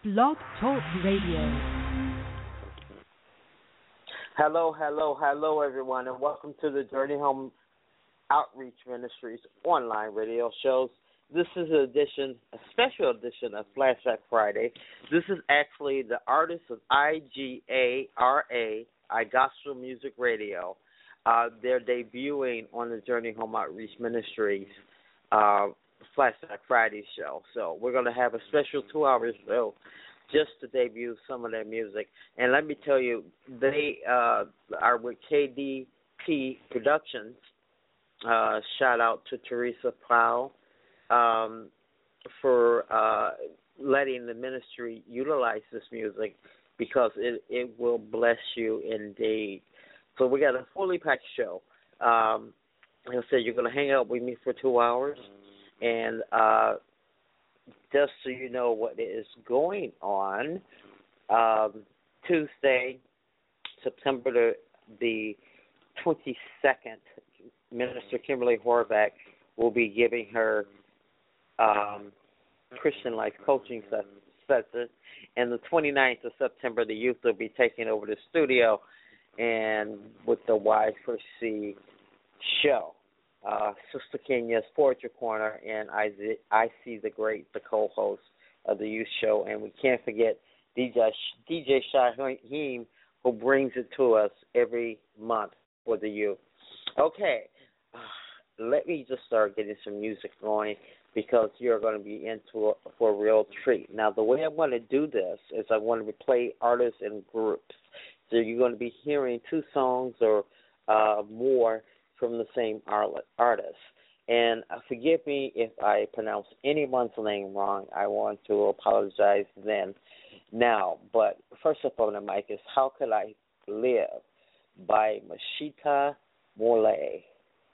Blog Talk Radio. Hello, everyone, and welcome to the Journey Home Outreach Ministries online radio shows. This is a special edition of Flashback Friday. This is actually the artists of IGARA, iGospel Music Radio. They're debuting on the Journey Home Outreach Ministries Flashback Friday show. So we're going to have a special 2-hour show just to debut some of their music. And let me tell you, they are with KDP Productions. Shout out to Teresa Powell for letting the ministry utilize this music because it will bless you indeed. So we got a fully packed show. Like I said, you're going to hang out with me for 2 hours. And just so you know what is going on, Tuesday, September the 22nd, Minister Kimberly Horvath will be giving her Christian life coaching session. And the 29th of September, the youth will be taking over the studio and with the Y4C show. Sister Kenya's Poetry Corner, and I See the Great, the co-host of the youth show. And we can't forget DJ Shaheem, who brings it to us every month for the youth. Okay, let me just start getting some music going because you're going to be in for a real treat. Now, the way I'm going to do this is I'm going to play artists and groups. So you're going to be hearing 2 songs or more from the same artist. And forgive me if I pronounce anyone's name wrong. I want to apologize then. Now, but first up on the mic is How Could I Live by Mashita Morley.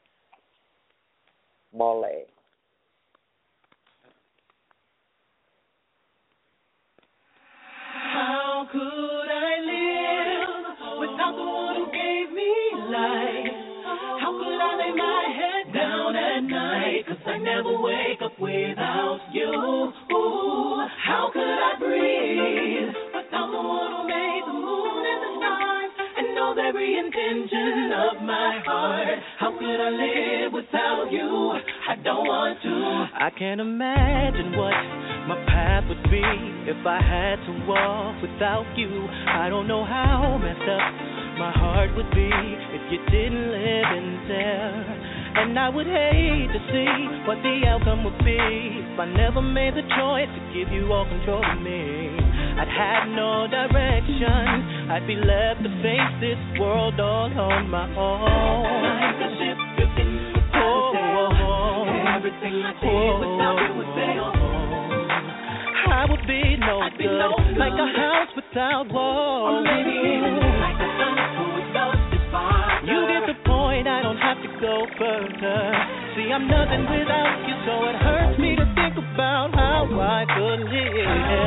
How could I live without the one who gave me life? How could I lay my head down at night? 'Cause I never wake up without you. Ooh, how could I breathe without the one who made the moon and the stars and knows every intention of my heart? How could I live without you? I don't want to. I can't imagine what my path would be if I had to walk without you. I don't know how messed up my heart would be if you didn't live in there. And I would hate to see what the outcome would be if I never made the choice to give you all control of me. I'd have no direction. I'd be left to face this world all on my own. Like a ship drifting without a sail. Everything I did without you would fail. I would be no good, like a house without walls. Or maybe even like the sun who goes this far. You get the point, I don't have to go further. See, I'm nothing without you, so it hurts me to think about how I could live.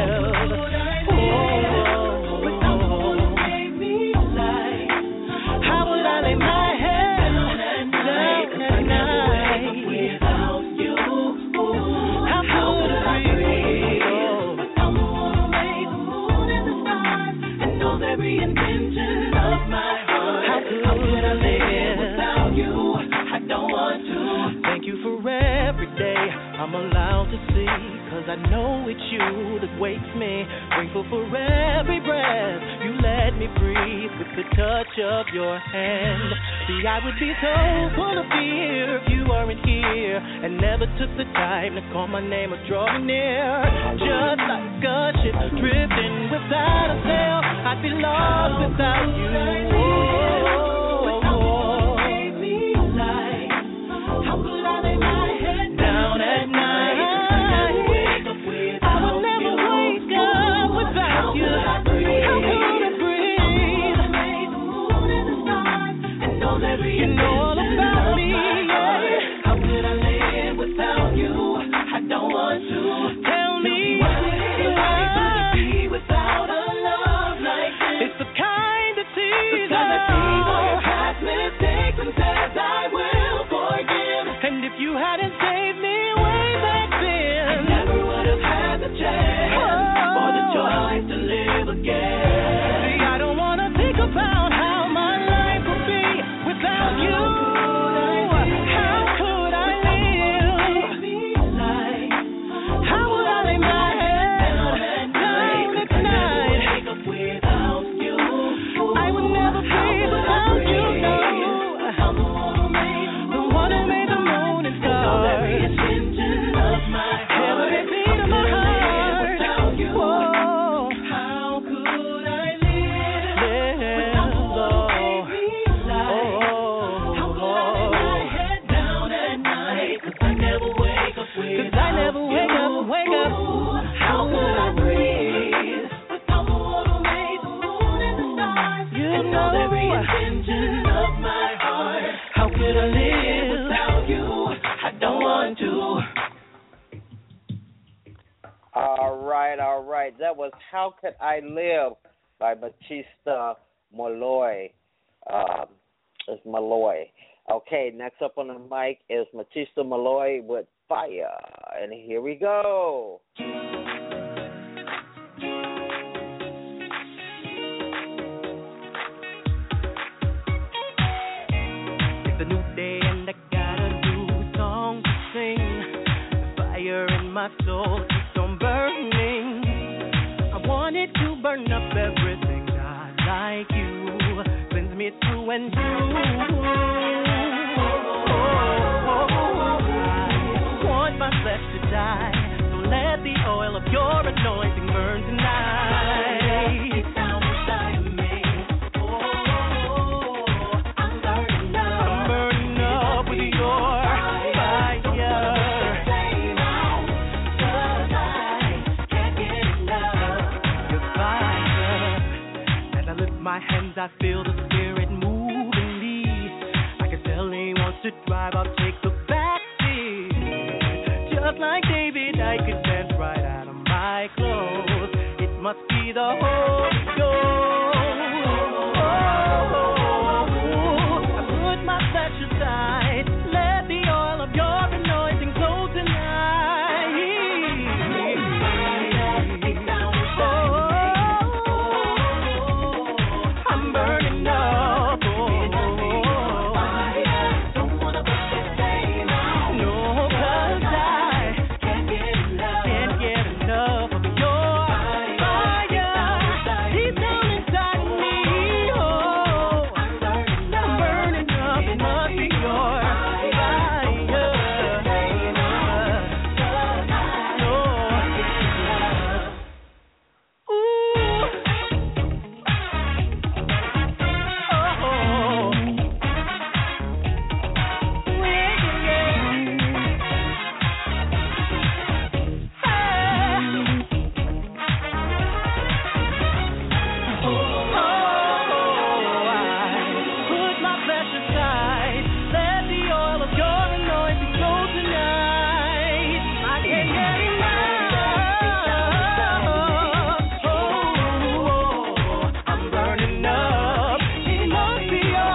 Without the one who gave me life. How would I lay my head down at night? Without you, how could I breathe? Without the one who made the moon and the stars and knows every intention of my heart. How could I live without you? I don't want to. Thank you for every day I'm allowed to see, 'cause I know it's you that wakes me. Grateful for every breath you let me breathe with the touch of your hand. See, I would be so full of fear if you weren't here and never took the time to call my name or draw me near. Just like a ship drifting without a sail, I'd be lost without you. How could I lay my head down at night? I would never wake up without you. How could I breathe? The moon and the stars and knows every all about me. How could I live without you? I don't want to. Tell me why would it be without a love like this? It's the kind that sees all right. That was How Could I Live by Batista Malloy. It's Malloy. Okay, next up on the mic is Batista Malloy with Fire. And here we go. It's a new day and I got a new song to sing. The fire in my soul keeps on burning. I want it to burn up everything not like you. Cleanse me through and through. I want my flesh to die. So let the oil of your anointing burn tonight. It's down inside of me. I'm burning up. I'm burning up with your fire. Your fire. As I lift my hands, I feel the Spirit moving me. I can tell He wants to drive. I'll take the back seat. Just like David, I could dance right out of my clothes. It must be the Holy Ghost. I put my flesh aside. Let the oil of your anointing flow tonight. I'm burning up. No, 'cause I can't get enough of your fire. Deep down inside of me, oh, I'm burning up. It must be your fire. Put my flesh aside. Let the oil of your anointing flow tonight. I can't get enough. I'm burning up. It must be your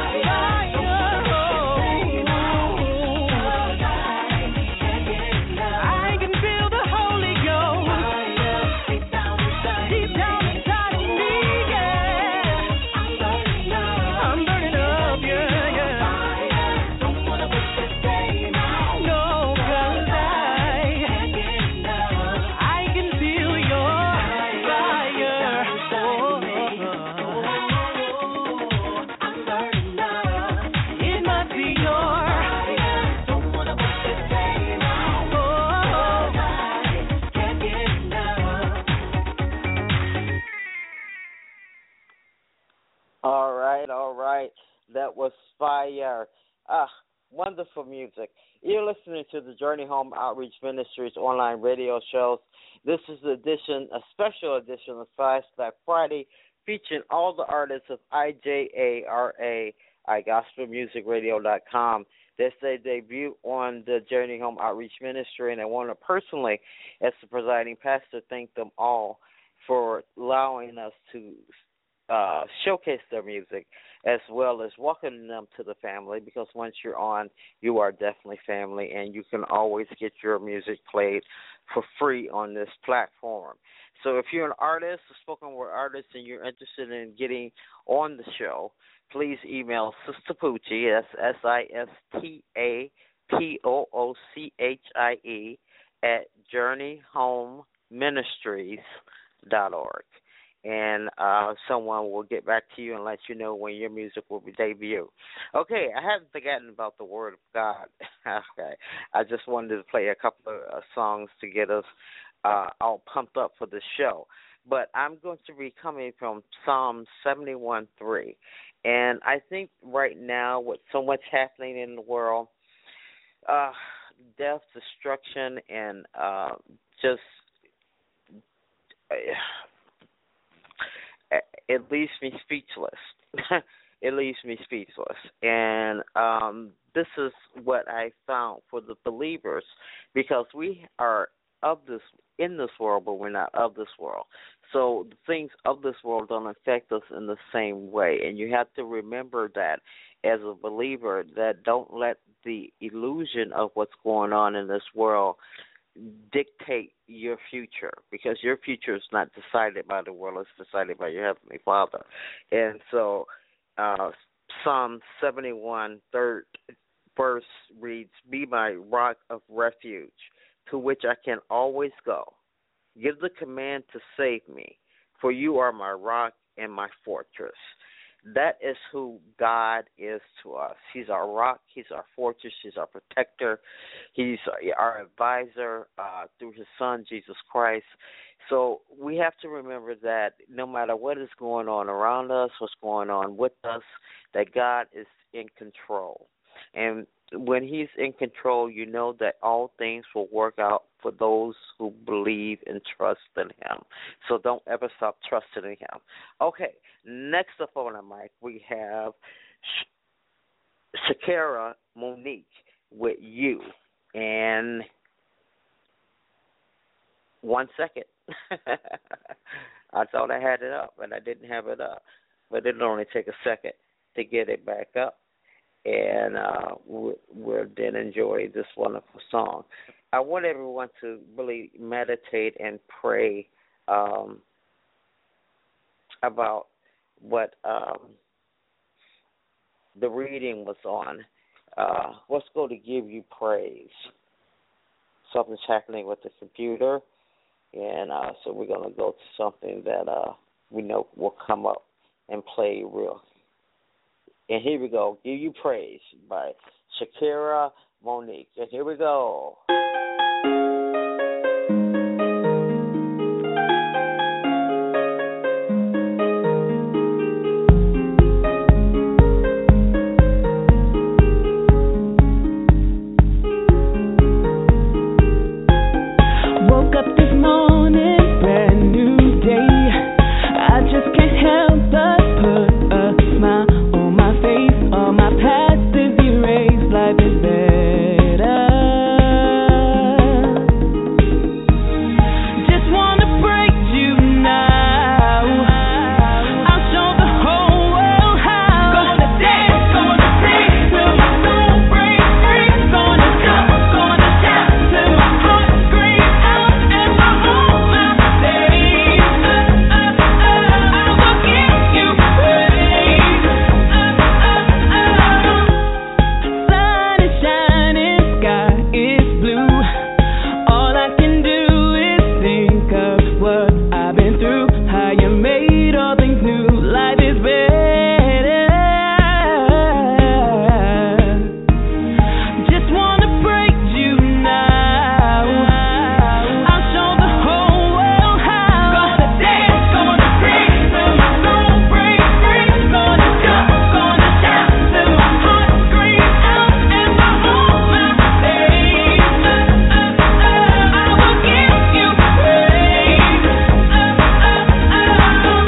I can feel the Holy Ghost deep down inside of me, yeah. I'm burning up, yeah. Don't wanna put this day out. No, 'cause I can feel your fire. I'm burning up. It must be your don't wanna put this day out. I can't get enough. All right. That was Fire. Wonderful music. You're listening to the Journey Home Outreach Ministries online radio shows. This is a special edition of Flash Black Friday, featuring all the artists of IJARA, iGospelMusicRadio.com. That's their debut on the Journey Home Outreach Ministry, and I want to personally, as the presiding pastor, thank them all for allowing us to showcase their music, as well as welcoming them to the family, because once you're on, you are definitely family, and you can always get your music played for free on this platform. So if you're an artist, a spoken word artist, and you're interested in getting on the show, please email Sister Poochie, that's SISTAPOOCHIE, at journeyhomeministries.org. And someone will get back to you and let you know when your music will be debut. Okay, I haven't forgotten about the Word of God. Okay, I just wanted to play a couple of songs to get us all pumped up for the show. But I'm going to be coming from Psalm 71:3. And I think right now, with so much happening in the world, death, destruction, and just it leaves me speechless. It leaves me speechless. And this is what I found for the believers, because we are of this in this world, but we're not of this world. So the things of this world don't affect us in the same way. And you have to remember that as a believer, that don't let the illusion of what's going on in this world dictate your future, because your future is not decided by the world, it's decided by your Heavenly Father. And so Psalm 71, third verse reads, "Be my rock of refuge, to which I can always go. Give the command to save me, for you are my rock and my fortress." That is who God is to us. He's our rock. He's our fortress. He's our protector. He's our advisor through his Son, Jesus Christ. So we have to remember that no matter what is going on around us, what's going on with us, that God is in control. And when he's in control, you know that all things will work out for those who believe and trust in him. So don't ever stop trusting in him. Okay, next up on the mic, we have Shakira Monique with You. And 1 second. I thought I had it up, and I didn't have it up. But it'll only take a second to get it back up. And we'll then enjoy this wonderful song. I want everyone to really meditate and pray about what the reading was on. What's going to give you praise? Something's happening with the computer, and so we're going to go to something that we know will come up and play real. And here we go, Give You Praise by Shakira Monique. And here we go. Woke up this morning, brand new day. I just can't help but put a smile on my face. All my past is erased, life is better. Just wanna praise you now. I'll show the whole world how. Gonna dance, gonna sing till my soul breaks free. Gonna jump, gonna shout till my heart screams out. And my whole life stays. I will give you praise. Sun is shining, sky is blue. All I can do is think of what I've been through. How you made all things new. Life is better. Just wanna praise you now. I'll show the whole world how. Gonna dance, gonna sing till my soul breaks free. Gonna jump, gonna shout till my heart screams out. And my whole life stays. I will give you praise.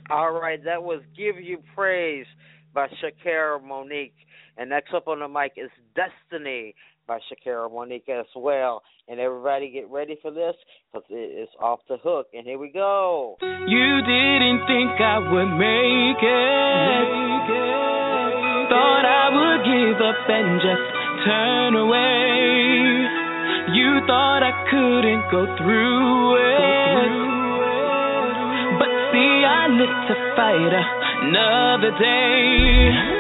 All right, that was Give You Praise by Shakira Monique. And next up on the mic is Destiny by Shakira Monique as well. And everybody get ready for this because it is off the hook. And here we go. You didn't think I would make it. Thought I would give up and just turn away. You thought I couldn't go through it. But see, I live to fight another day.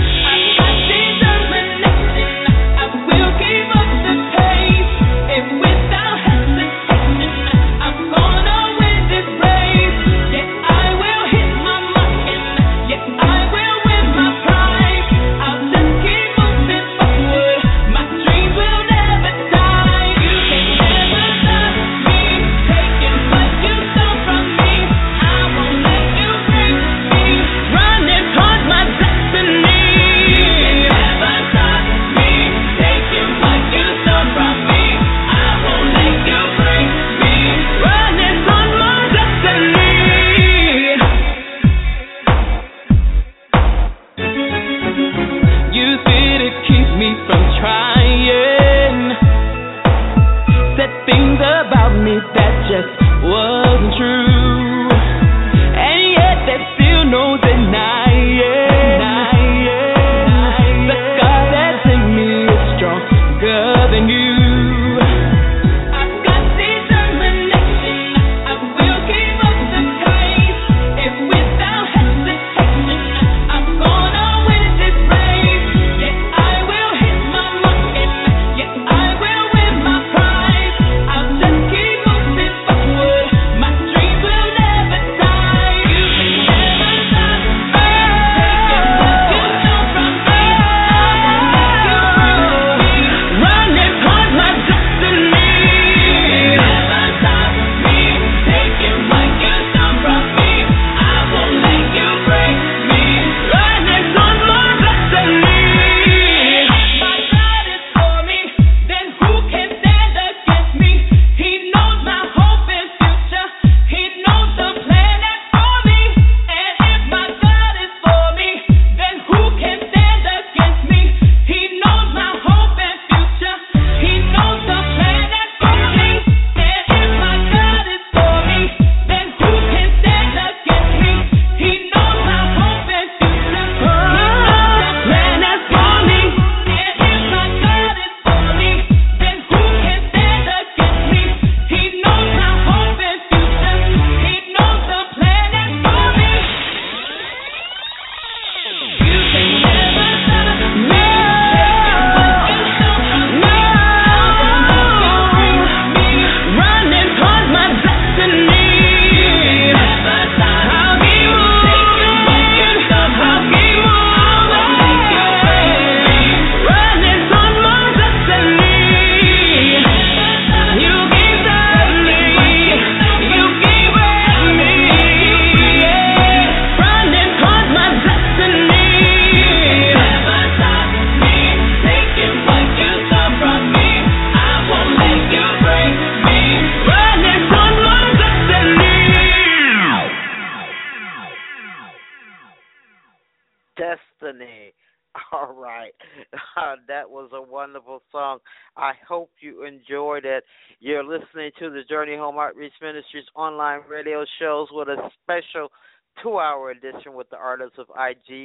Destiny. All right. That was a wonderful song. I hope you enjoyed it. You're listening to the Journey Home Outreach Ministries online radio shows with a special 2-hour edition with the artists of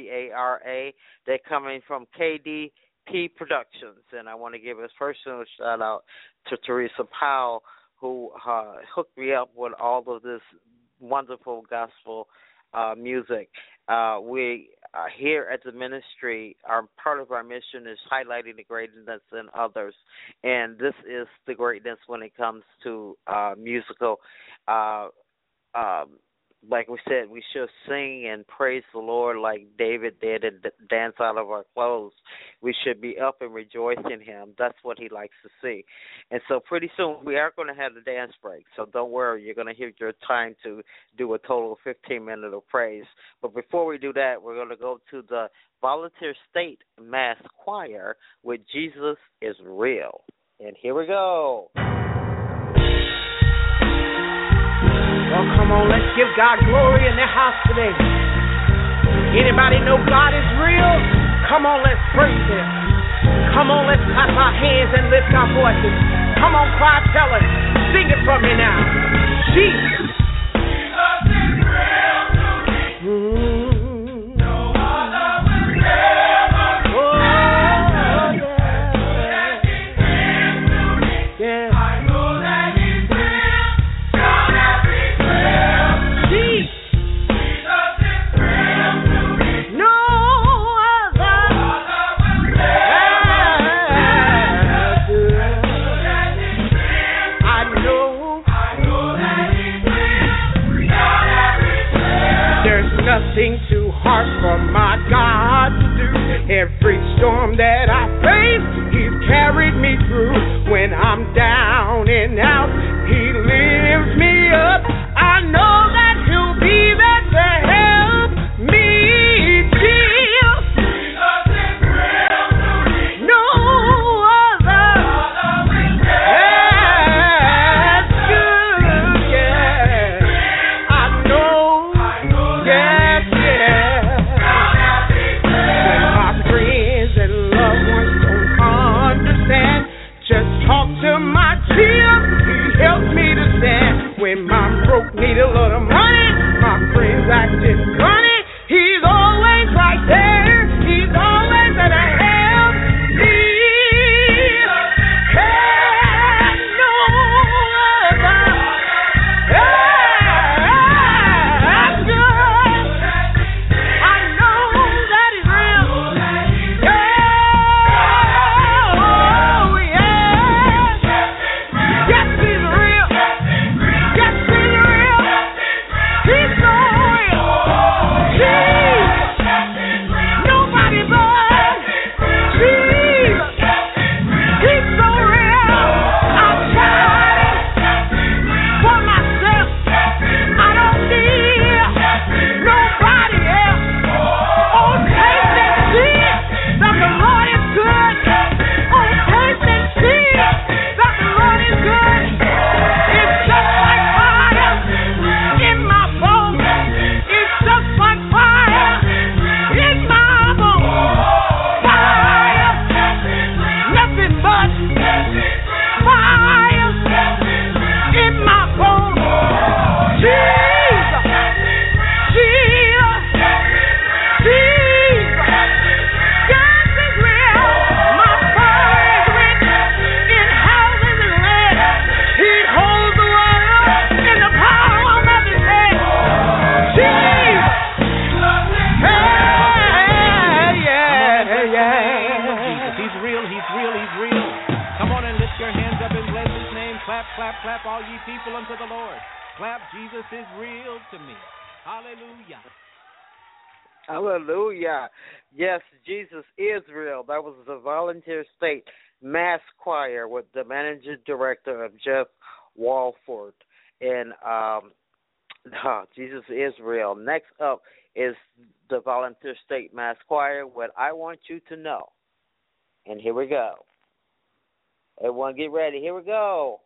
IGARA. They're coming from KDP Productions. And I want to give a personal shout out to Teresa Powell, who hooked me up with all of this wonderful gospel music. We here at the ministry, part of our mission is highlighting the greatness in others, and this is the greatness when it comes to musical. Like we said, we should sing and praise the Lord like David did and dance out of our clothes. We should be up and rejoice in him. That's what he likes to see. And so pretty soon we are going to have the dance break. So don't worry, you're going to have your time to do a total of 15 minutes of praise. But before we do that, we're going to go to the Volunteer State Mass Choir with Jesus is Real. And here we go. Well, come on, let's give God glory in their house today? Anybody know God is real? Come on, let's praise Him. Come on, let's clap our hands and lift our voices. Come on, choir, tell us. Sing it for me now. Jesus. Jesus is real to me. No other will ever be. Oh, yeah. I know that He's real. God has been real. Jesus. Jesus is real to me. No other will ever be. I know that He's real. God has been real. There's nothing too hard for my God to do. Every storm that I face, He's carried me through. When I'm down and out, He lifts me up. I know that He'll be there to help me. Jesus is real to me. No other. That's good, yeah. I know, yes, yeah. When my friends and loved ones don't understand, just talk to my tears. He helps me to stand. When my broke need a lot of money, my friends acting funny. He's always right there. He's always there to help me. And no other. That's good. I know that He's real. Oh, yeah. Yes, He's real. Yes, He's real. He's so real. Jesus. Nobody but Jesus. He's so real. I've tried it for myself. I don't need nobody else. Oh, taste and see that the Lord is good. Oh, taste and see that the Lord is good. It's just like fire in my bones. It's just like fire in my bones. Fire, nothing but fire in my bones. Jesus, Jesus, Jesus. God is real. My fire is rich in houses and land. He holds the world in the palm of His hand. Jesus. Hey, yeah. He's real, He's real, He's real. Come on and lift your hands up and bless His name. Clap, clap, clap, all ye people unto the Lord. Clap, Jesus is real to me. Hallelujah. Hallelujah. Yes, Jesus is real. That was the Volunteer State Mass Choir with the Managing Director of Jeff Walford. And Jesus is real. Next up is the Volunteer State Mass Choir with I Want You to Know. And here we go. Everyone get ready. Here we go.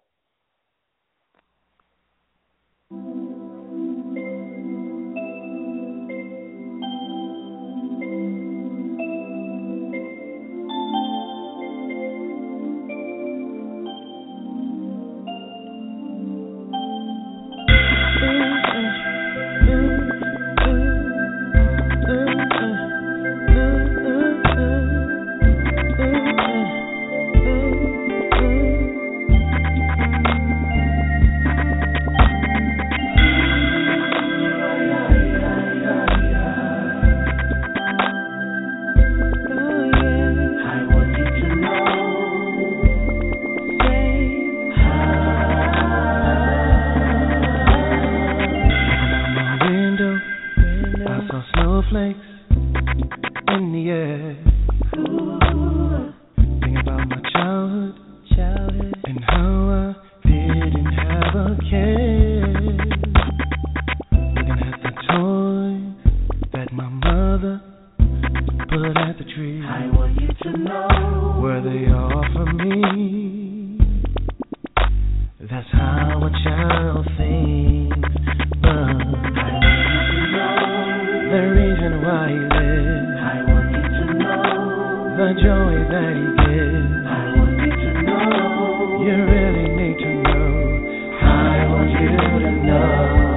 joy that He gives. I want you to know. You really need to know. I want you to know.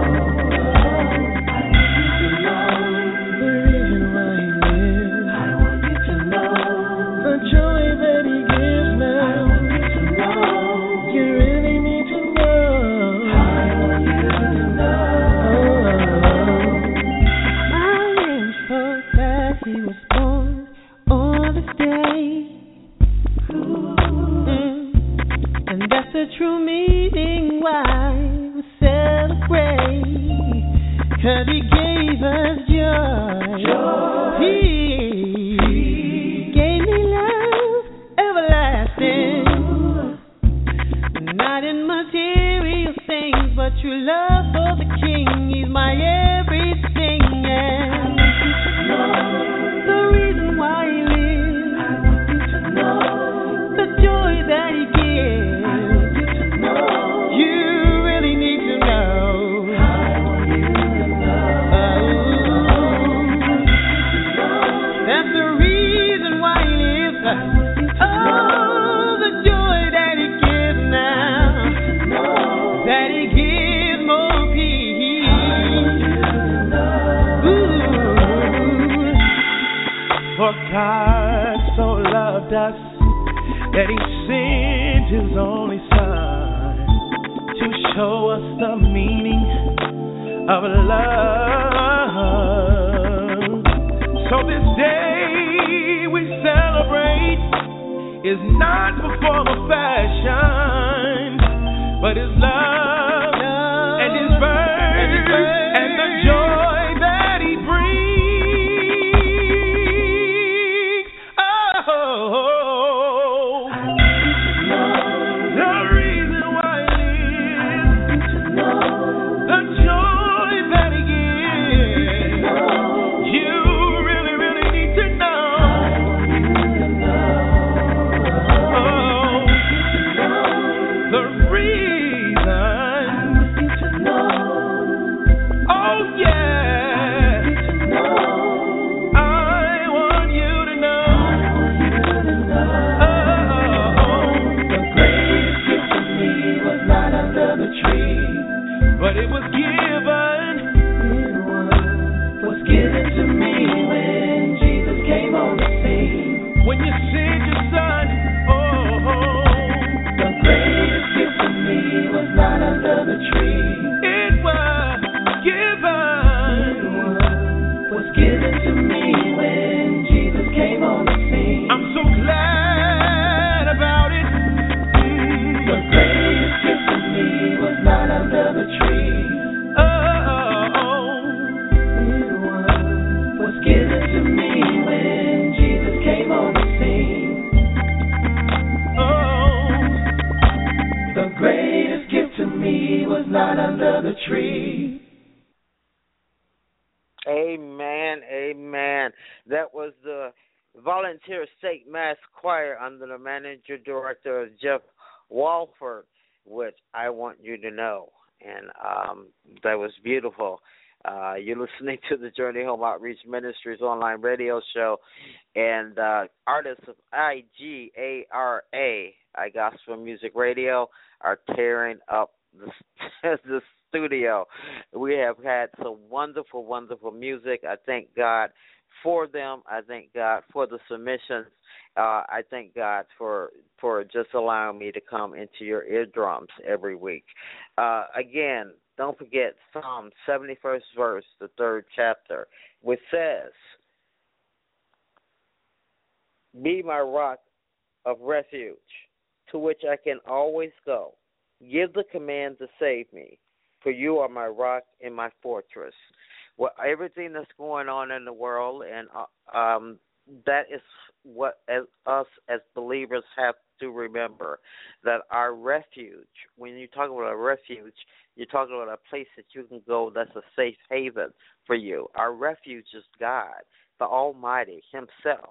True meaning why we celebrate, 'cause He gave us joy. He gave me love everlasting, not in material things, but true love for the King. He's my everything, yeah. The reason why He lives, the joy that He gives. For God so loved us that He sent His only Son to show us the meaning of love. So this day we celebrate is not for form or fashion, but His love and His birth and the joy that He brings. But it was given to me when Jesus came on the scene. When you sent Your Son, the greatest gift to me was not under the tree. It was given to me when Jesus came on the scene. I'm so glad about it. The greatest gift to me was not under the tree. Not under the tree. Amen, amen. That was the Volunteer State Mass Choir under the manager director of Jeff Walford, which I Want You to Know. And that was beautiful. You're listening to the Journey Home Outreach Ministries online radio show, and artists of IGARA, iGospel Music Radio, are tearing up the studio. We have had some wonderful, wonderful music. I thank God for them. I thank God for the submissions. I thank God for just allowing me to come into your eardrums every week. Again, don't forget Psalm 71st verse, the 3rd chapter, which says, "Be my rock of refuge, to which I can always go. Give the command to save me, for you are my rock and my fortress." Well, everything that's going on in the world, and that is what us as believers have to remember, that our refuge, when you talk about a refuge, you're talking about a place that you can go that's a safe haven for you. Our refuge is God, the Almighty Himself.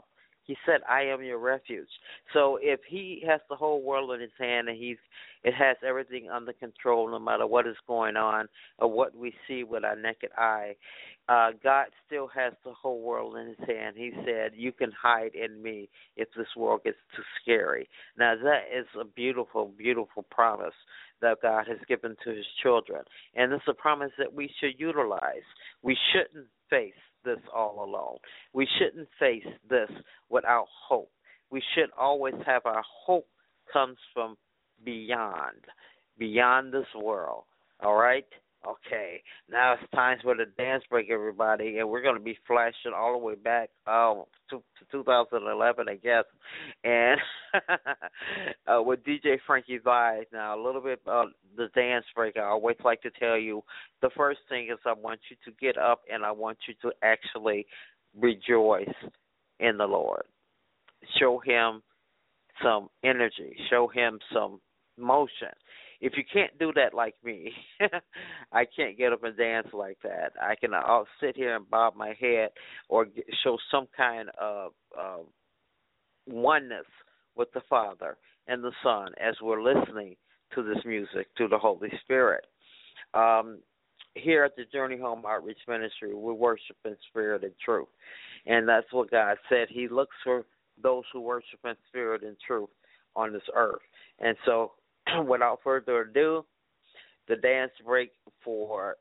He said, I am your refuge. So if he has the whole world in his hand and it has everything under control no matter what is going on or what we see with our naked eye, God still has the whole world in his hand. He said, you can hide in me if this world gets too scary. Now, that is a beautiful, beautiful promise that God has given to his children. And it's a promise that we should utilize. We shouldn't face this all alone. We shouldn't face this without hope. We should always have our hope comes from beyond this world. All right? Okay. Now it's time for the dance break, everybody, and we're going to be flashing all the way back to 2011, I guess, and with DJ Frankie Vibe. Now, a little bit about the dance break. I always like to tell you, the first thing is I want you to get up and I want you to actually rejoice in the Lord. Show him some energy. Show him some motion. If you can't do that like me, I can't get up and dance like that. I'll sit here and bob my head or show some kind of oneness with the Father and the Son as we're listening to this music, to the Holy Spirit. Here at the Journey Home Outreach Ministry, we worship in spirit and truth. And that's what God said. He looks for those who worship in spirit and truth on this earth. And so, without further ado, the dance break for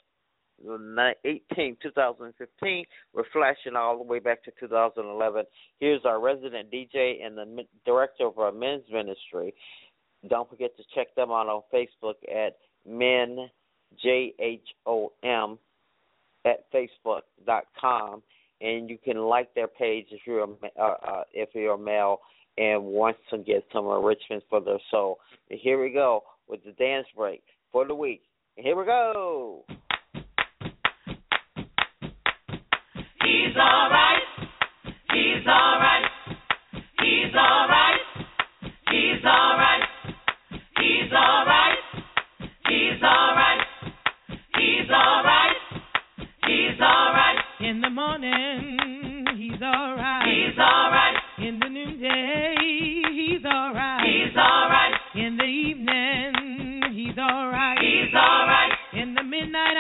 2015, we're flashing all the way back to 2011. Here's our resident DJ and the director of our men's ministry. Don't forget to check them out on Facebook at Men, JHOM, at Facebook.com. And you can like their page if you're a male and wants to get some enrichment for their soul. And here we go with the dance break for the week. Here we go. He's all right. He's all right. He's all right. He's all right. He's all right. He's all right. He's all right. He's all right. In the morning, he's all right. He's all right. In the noonday, he's all right. He's all right. In the evening, he's all right. He's all right. In the midnight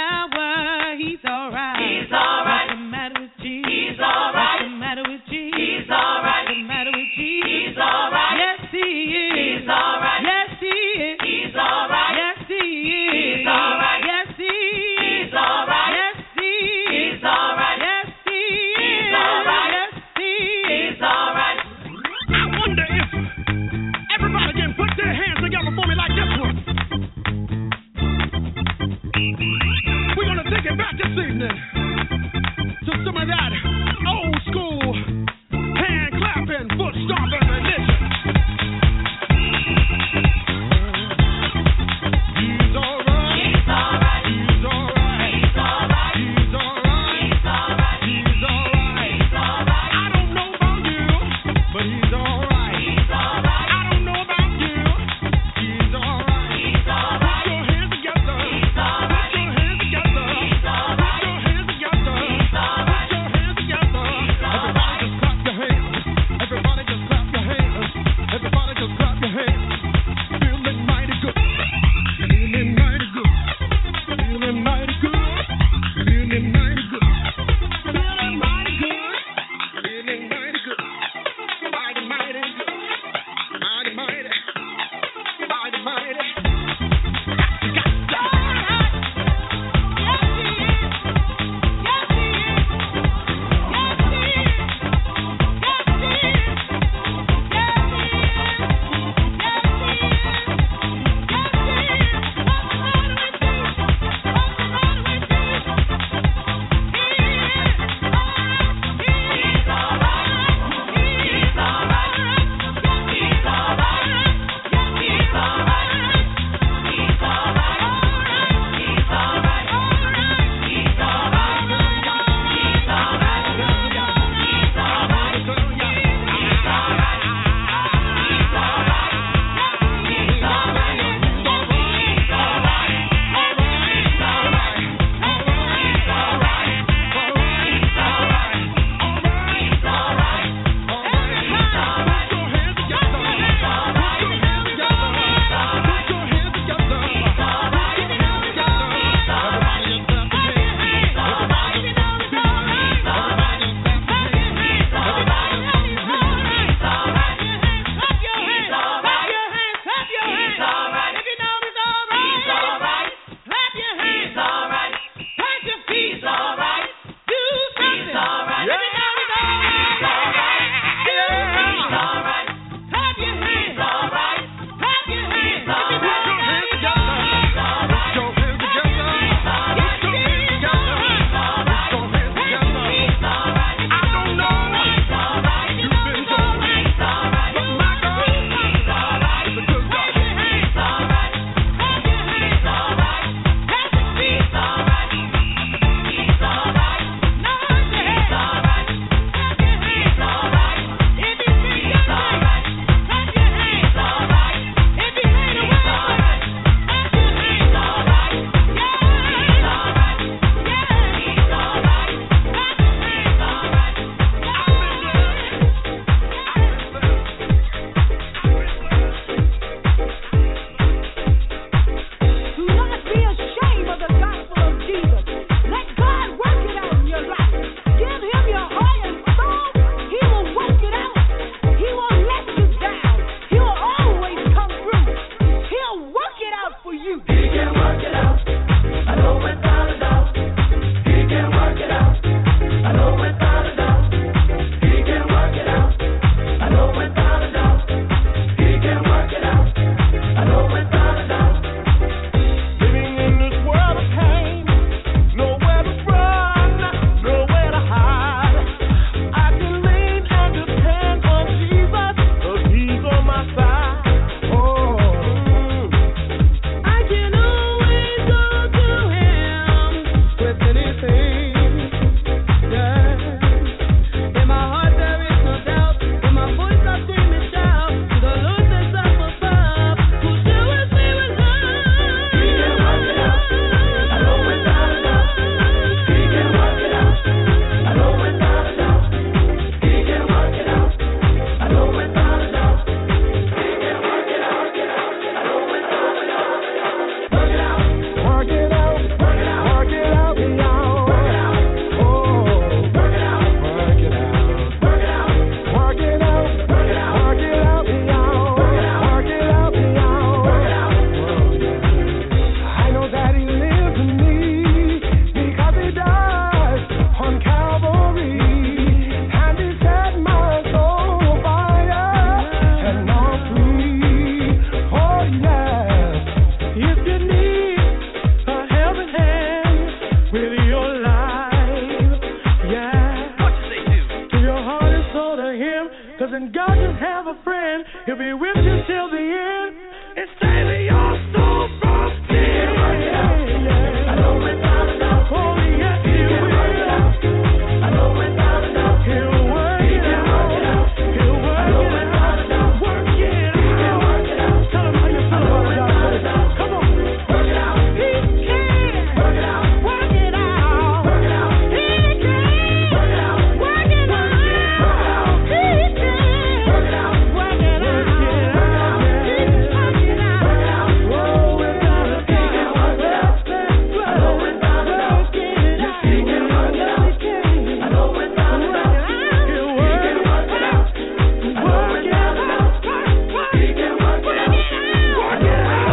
When God just have a friend, he'll be with you till the end and saving your soul from sin. I know without a doubt. Oh, yes, he will. I know without a doubt. He'll work it out. He'll work it out. Work it out. Tell him how you feel about God. Come on. Work it out. He can. Work it out. Work it out. Work it out. He can. Work it out. Work it out. He can. Work it out. Work it out. He can work it out. Oh, without a doubt. I know without a doubt. He can work it out. I know without a doubt. He'll work it out. I know without a doubt. He can work it out. Work it out.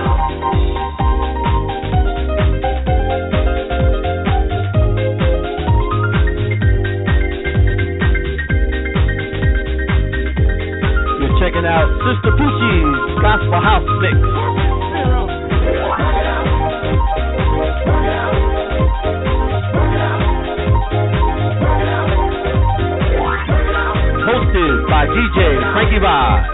You're checking out Sister Poochie's Gospel House Mix. Hosted by DJ Frankie Vibes.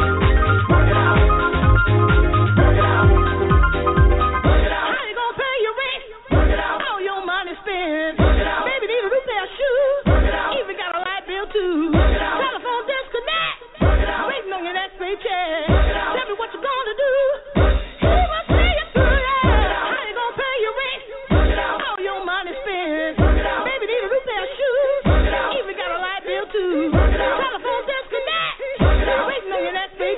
How you gonna pay your rent? All your money spent. Baby need a new pair of shoes. Even got a light bill too. Telephone disconnect. Waiting on your next paycheck. Tell me what you gonna do. Who will pay you through that? How you gonna pay your rent? All your money spent. Baby need a new pair of shoes. Even got a light bill too. Telephone disconnect. Waiting on your next paycheck.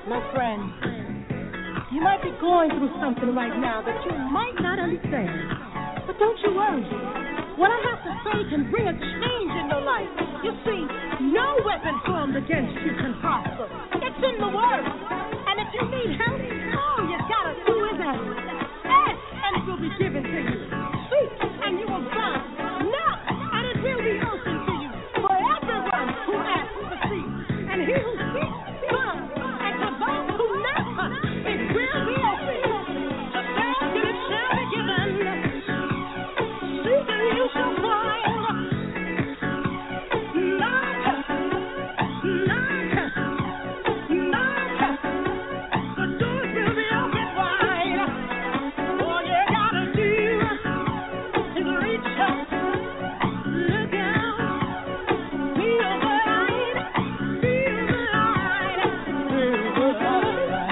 My friend, you might be going through something right now that you might not understand. But don't you worry. What I have to say can bring a change in your life. You see, no weapon formed against you can prosper. It's in the Word. And if you need help, all you gotta do is ask, and it will be given to you. Seek, and you will find. Knock, and it will be open to you. For everyone who asks receives, and he who seeks finds, and to those who knock, it will be open. Just ask, and it shall be given. Seek, and you shall find. Knock, knock, knock. The doors will be open wide. All you gotta do is reach up, look out, feel the light, feel the light, feel the light.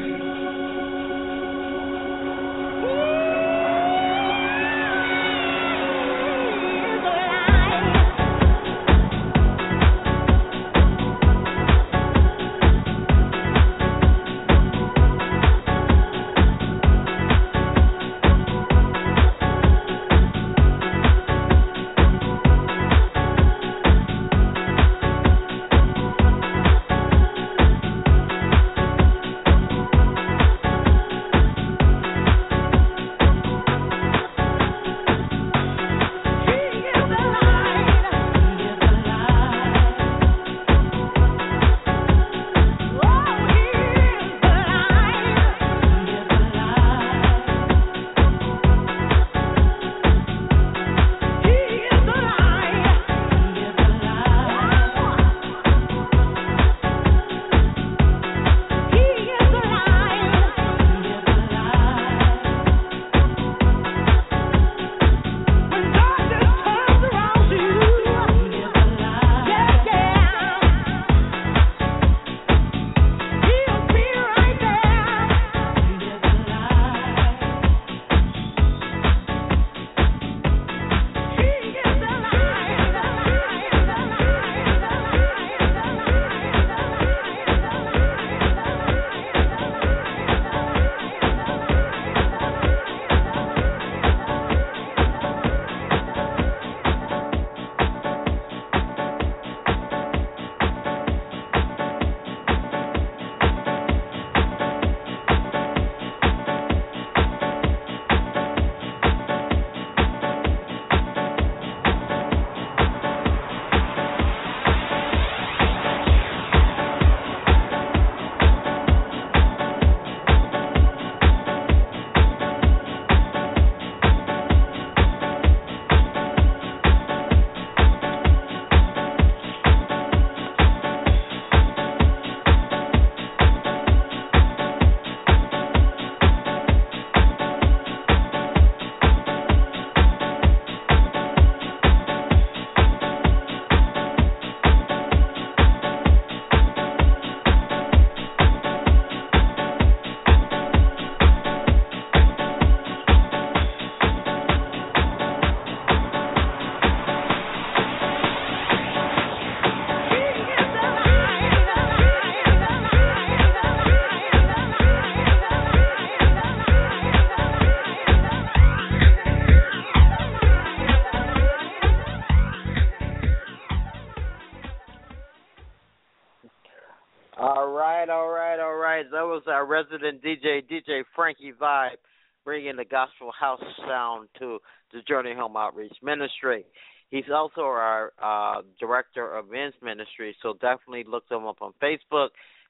All right. That was our resident DJ Frankie Vibe, bringing the gospel house sound to the Journey Home Outreach Ministry. He's also our director of men's ministry, so definitely look them up on Facebook,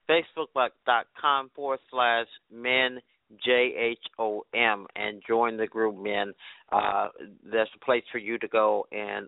facebook.com/men, JHOM, and join the group, men. There's a place for you to go and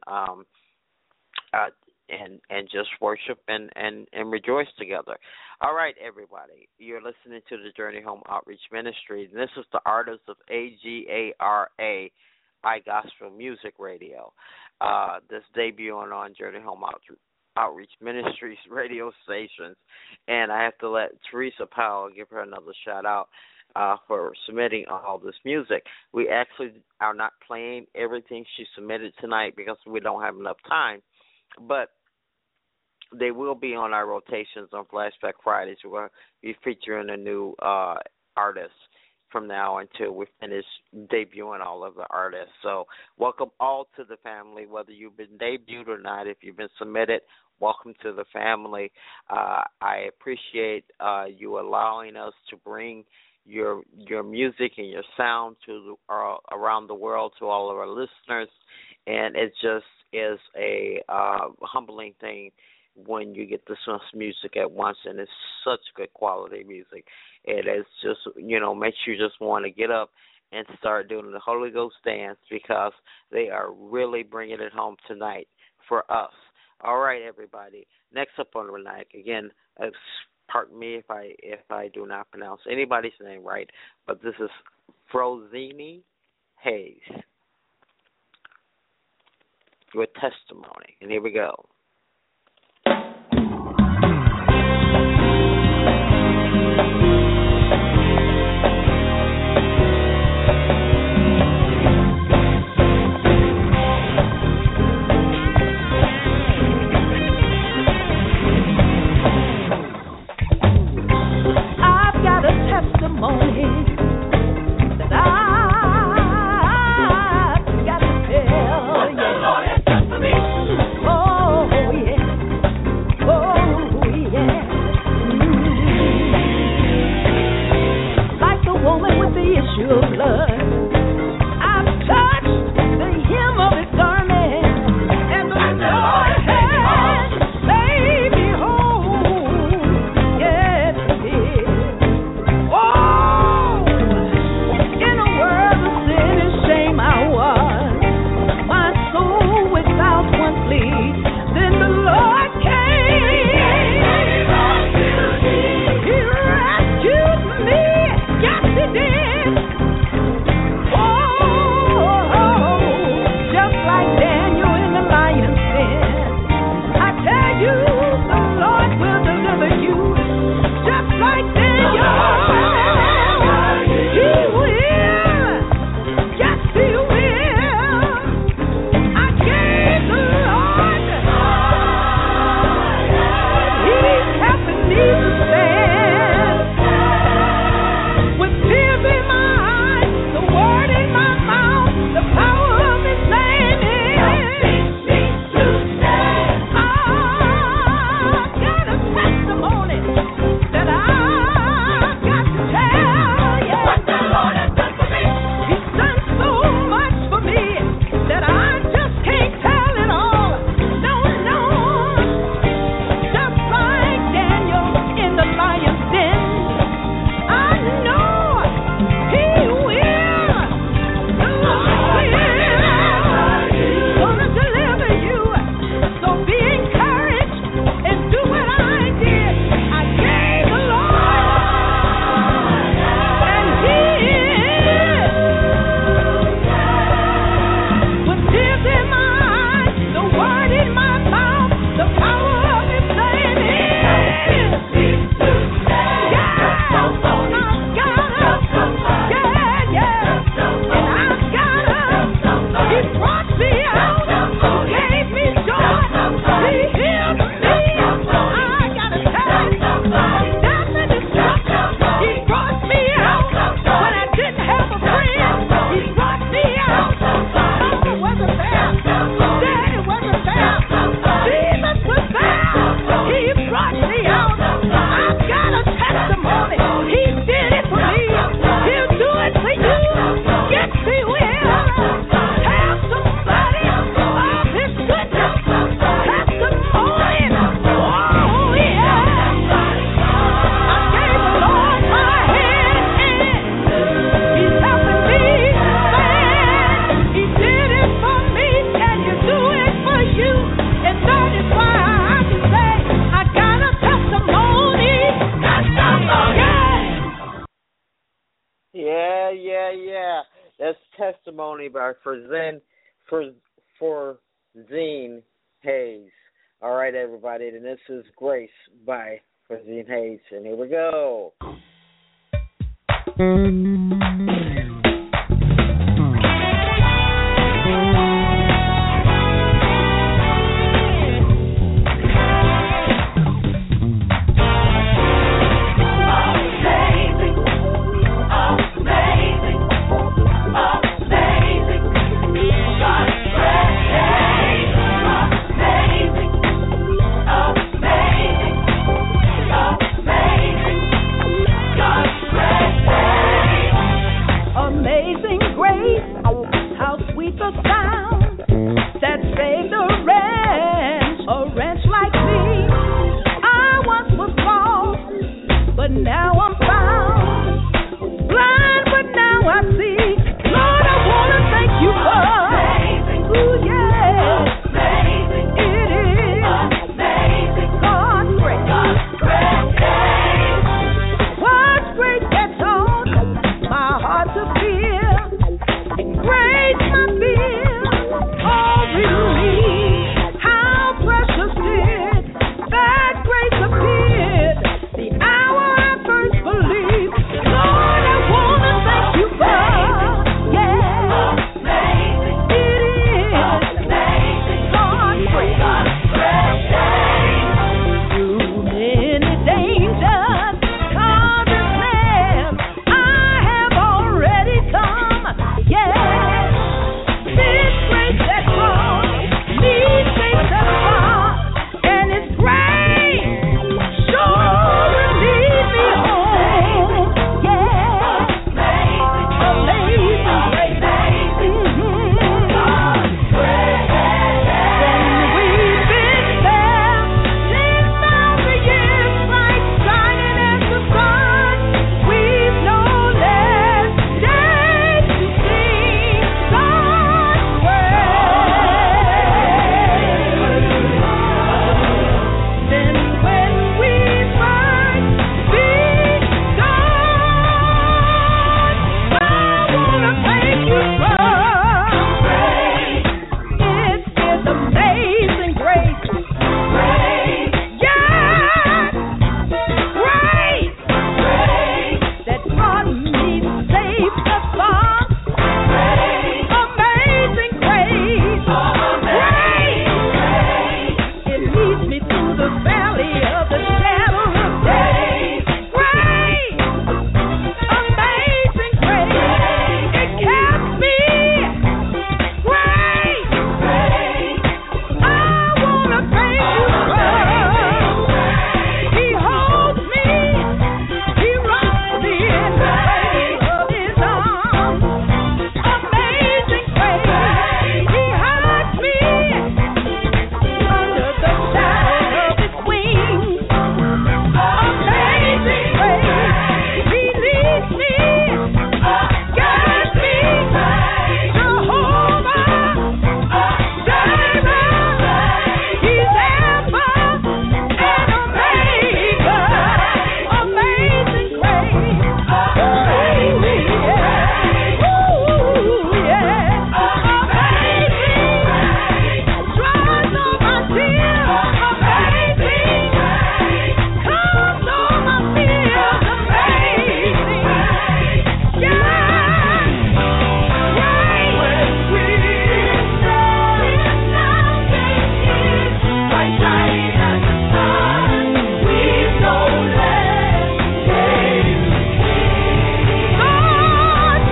just worship and rejoice together. All right, everybody, you're listening to the Journey Home Outreach Ministry, and this is the artist of AGARA, iGospel Music Radio. This debuting on Journey Home Outreach Ministries radio stations, and I have to let Teresa Powell, give her another shout out for submitting all this music. We actually are not playing everything she submitted tonight because we don't have enough time, but they will be on our rotations on Flashback Fridays. We'll be featuring a new artist from now until we finish debuting all of the artists. So welcome all to the family, whether you've been debuted or not. If you've been submitted, welcome to the family. I appreciate you allowing us to bring your music and your sound to around the world to all of our listeners, and it just is a humbling thing when you get this much music at once, and it's such good quality music. It is just, makes you just want to get up and start doing the Holy Ghost dance, because they are really bringing it home tonight for us. All right, everybody. Next up on the night, again, pardon me if I do not pronounce anybody's name right, but this is Frozini Hayes with Testimony. And here we go. Testimony by Frozini Hayes. All right, everybody, and this is Grace by Frozini Hayes, and here we go. now I'm found. Blind, but now I see. Lord, I want to thank you for amazing. Ooh, yeah. Amazing. It is amazing. God's grace. God's grace. What's great that's on my heart to feel. Grace my fear. Oh, relief. How precious did that grace appeared the hour I first believed. Lord, I want to thank you for, yeah, amazing. It is amazing. God's grace. Through many dangers, cause and snares, I have already come, yeah. This grace that brought me safe thus far, and His grace sure will lead me home. Yeah, amazing grace. And we've been there 10,000 years, bright shining as the sun. We've no less days to sing God's praise than when we first begun. I wanna thank you for grace. It's His amazing grace. Grace, yeah, grace, that brought me safe thus far. Amazing grace, grace, it leads me through the valley of the shadow of death. Grace, amazing grace, it kept me. Grace, I wanna thank you for. He holds me, He rocks me in the palm of His arms. Amazing grace, He hides me under the shadow of His wings. Amazing grace, He leads me, guides me. Jehovah Jireh, He's Alpha and Omega. Amazing grace, ooh, yeah, amazing, dries all my tears. Amazing, calms all my fears. Amazing, yeah, right when we're bright shining as the sun, we've no less days to sing God's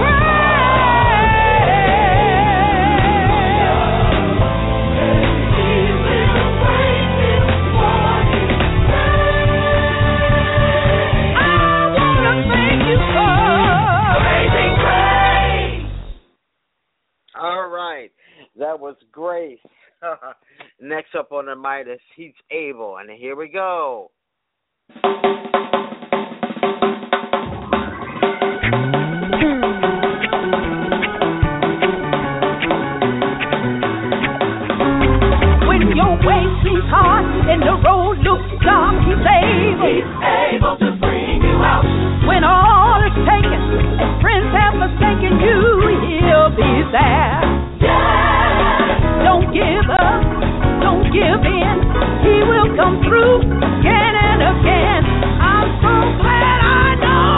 I wanna thank you for amazing grace. All right, that was Grace. Next up on the Midas, He's Able, and here we go. When your way seems hard and the road looks dark, He's able. He's able to bring you out. When all is taken and friends have forsaken you, He'll be there. Don't give up, don't give in. He will come through again and again. I'm so glad I know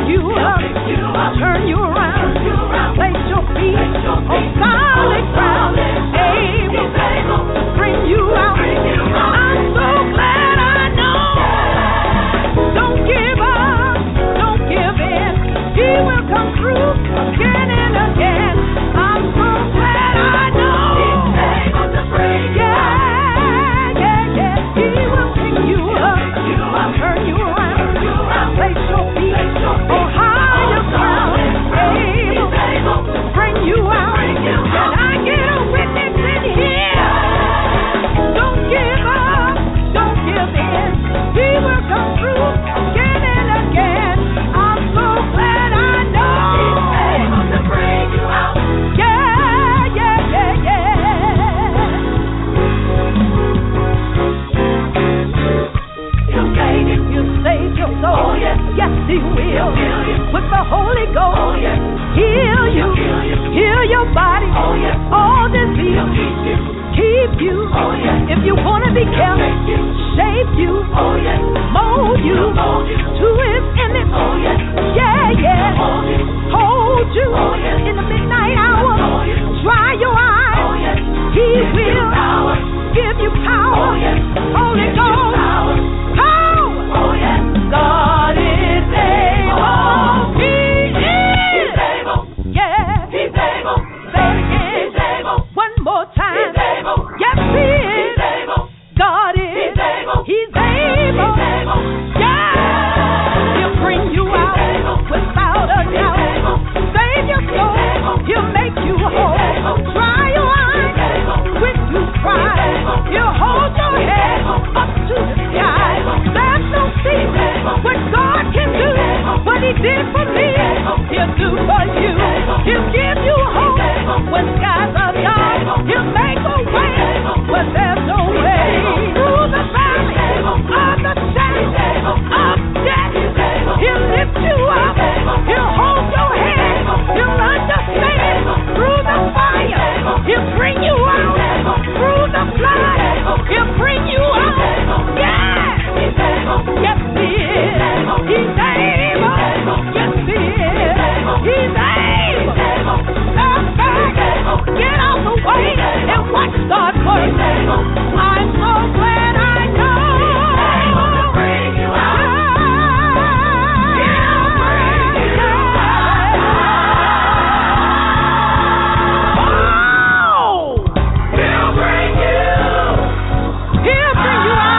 you up, turn you around, place your feet on solid ground. Able to bring you out. I'm so glad I know. Don't give up, don't give in. He will come through again and again. I'm so glad I know. He's able to bring you out. Yeah. He will pick you up, turn you around, place your feet on higher ground. Able to bring you out. And I get a witness in here. Don't give up, don't give in. He will come through again and again. I'm so glad I know. He's able to bring you out. Yeah. He'll save your soul. Oh, yes. Yes, he will. With the Holy Ghost. Oh, yes. Heal you. Heal your body. Oh, yes. All disease. Keep you. Oh, yes. If you want to be kept, shape you. Oh, yes. Mold you to his image. Oh, yes. Yeah. Hold you in the midnight hour. Dry your eyes. Oh, yes. He will give you power. Oh, yes. Holy Ghost. Power. Oh, yes. God is able. He is able. Yeah. He's able. Say it again. He's able. One more time. He's able. Yes, he is. He's able. God is. He's able. He's able. He's able. Yeah. He'll bring you out without a doubt. Save your soul. He'll make you whole. Dry your eyes when you cry. He'll hold your head up to the sky. There's no secret what God can do. What he did for me, he'll do for you. He'll give you hope when skies are dark. He'll make a way where there's no way. Through the valley of the shadow of death, he'll lift you up. He'll hold your head. He'll understand. Through the fire, he'll bring you out. Through the flood, he'll bring you out. Yeah. Yes, he is. He's able. Yes, he is. He's able. Stand back. Get out the way and watch God work. I'm so glad I know. He'll bring you out. He'll bring you out.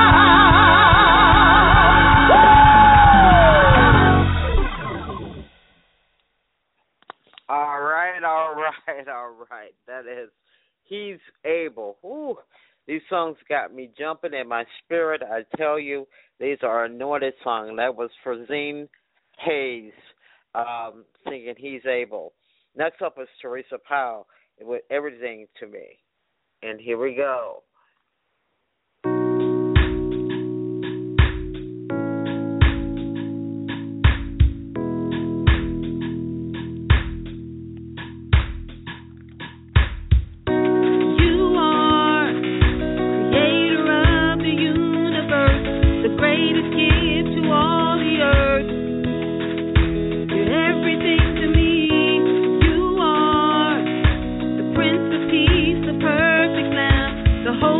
All right. That is He's Able. Ooh, these songs got me jumping in my spirit. I tell you, these are anointed songs. That was for Zine Hayes singing He's Able. Next up is Teresa Powell with Everything to Me. And here we go. The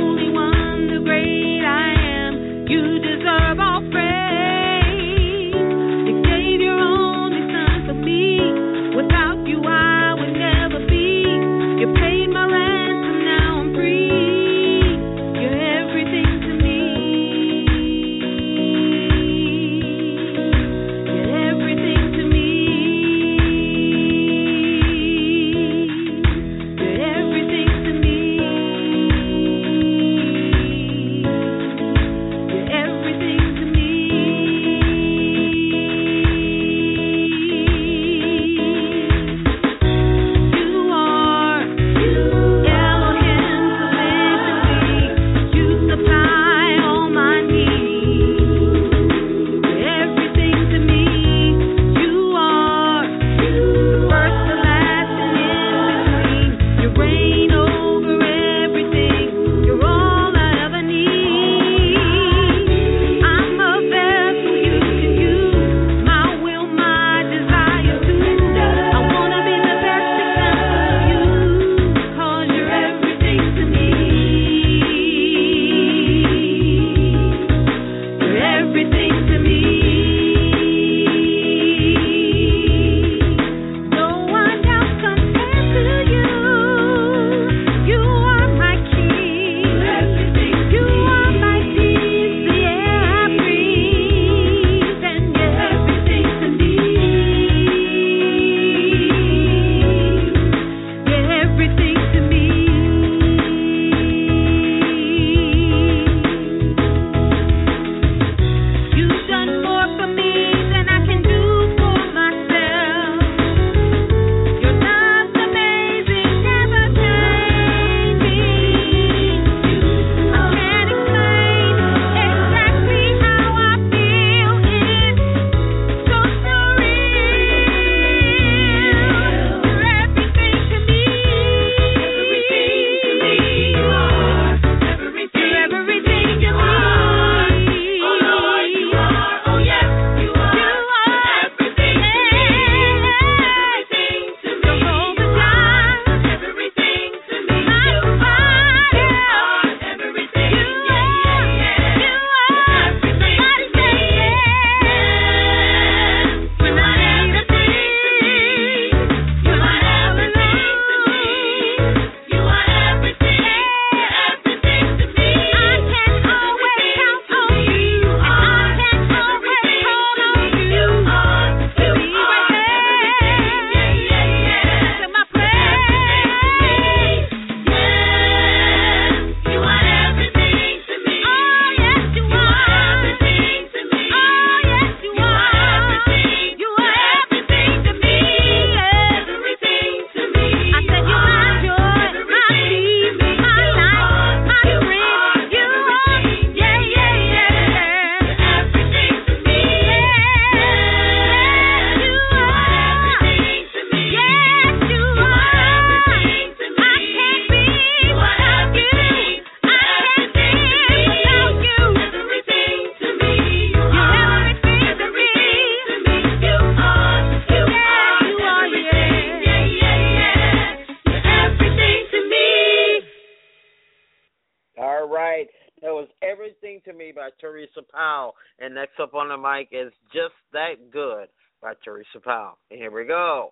Teresa Powell. And next up on the mic is Just That Good by Teresa Powell. And here we go.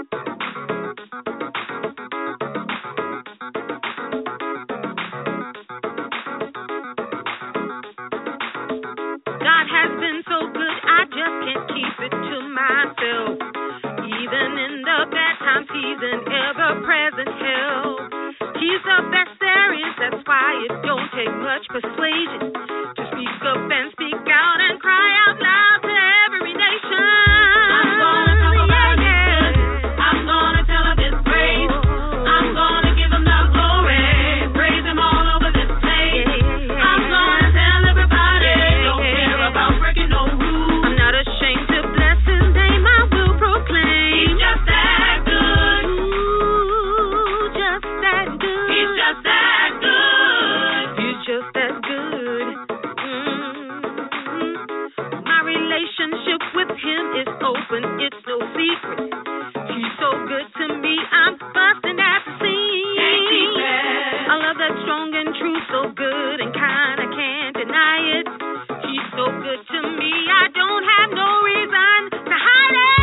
God has been so good, I just can't keep it to myself. Even in the bad times, he's an ever-present help. He's the best there is, that's why it don't take much persuasion to speak up and speak out and cry out loud to every nation. I'm gonna talk about his good. I'm gonna tell of his grace. I'm gonna give him the glory. Praise him all over this place. I'm gonna tell everybody, don't care about breaking no rules. I'm not ashamed to bless his name, I will proclaim. He's just that good. Ooh, just that good. He's just that good. He's just that good. My relationship with him is open, it's no secret. He's so good to me, I'm busting at the seams. I love that strong and true, so good and kind, I can't deny it. He's so good to me, I don't have no reason to hide it.